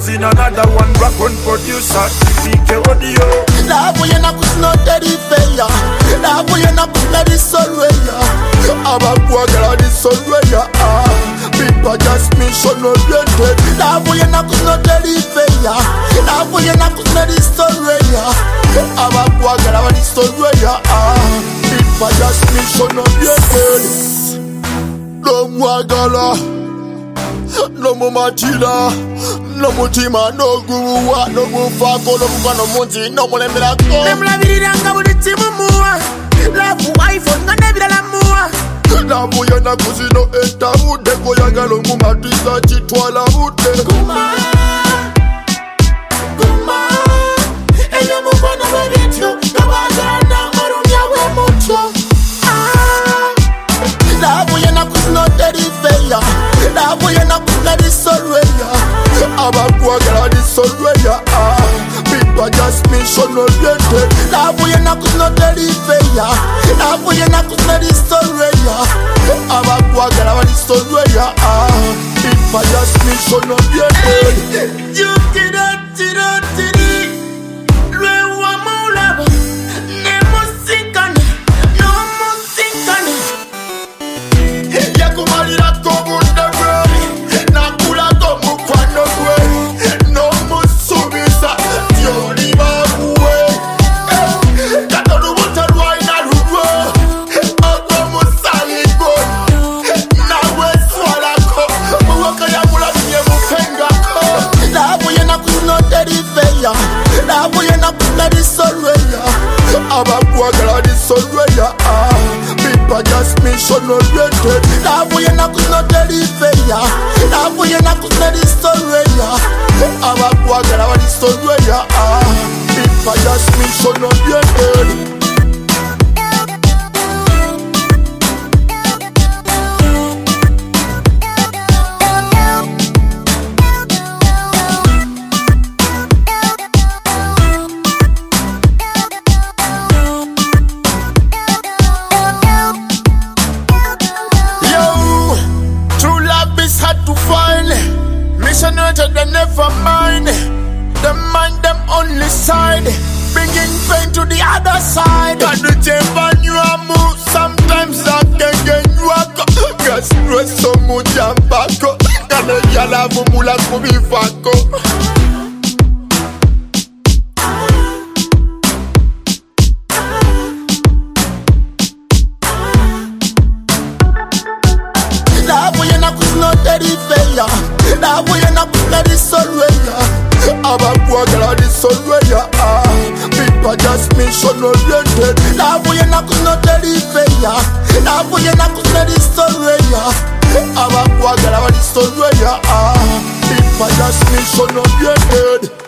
in another one. Rock on producer, TPK audio. Nabuyena kusinote rifeya, nabuyena kusnedi solweya, abakwagala di solweya. People just me show no oriented. Nabuyena kusinote rifeya, nabuyena kusnedi solweya, abakwagala di solweya. People just me show no oriented. No mwagala, no mumatila, no mutima, no guruwa, no mufako, no mukano munzi, no mulemberako. Nemulabiriranga buli timu muwa, love wife onganebira la muwa. Nabuyena kusino etabude, koyagala omumatiza chitwala bude. Kuma, kuma, eyo mubona webityo, kabagana orumya wemutyo. Nabuyena kusino terifeya, nabuyena kusnedi solweya, abakwagala di solweya. People just me show no oriented. Nabuyena kusino terifeya, nabuyena kusnedi solweya, abakwagala di solweya. People just me show no oriented. You tiri, lwe wa mulaba, ne musikane, no musikane. Yakumalira kobunde gwe, nakula komukwano gwe, nomusubisa tyoli bakuwe. Katolubuta lwaina lulwo, ogw'omusanyi gwo, nawe swalako, muwoka yamulabye mufengako. Nabuyena kusinote rifeya, nabuyena kusnedi solweya, abakwagala di solweya. People just me show no oriented. Nabuyena kusinote rifeya, nabuyena kusnedi solweya, abakwagala di solweya. People just me show no oriented. They never mind. Them mind them only side, bringing pain to the other side. Got the tape on you a move. Sometimes I can get you a go. Cause stress so much and back up. Got the yala bumula kubi fako. Nabuyena kusinote rifeya, nabuyena kusnedi solweya, abakwagala di solweya. People just me show no oriented. Nabuyena kusinote rifeya, nabuyena kusnedi solweya, abakwagala di solweya. People just me show no oriented.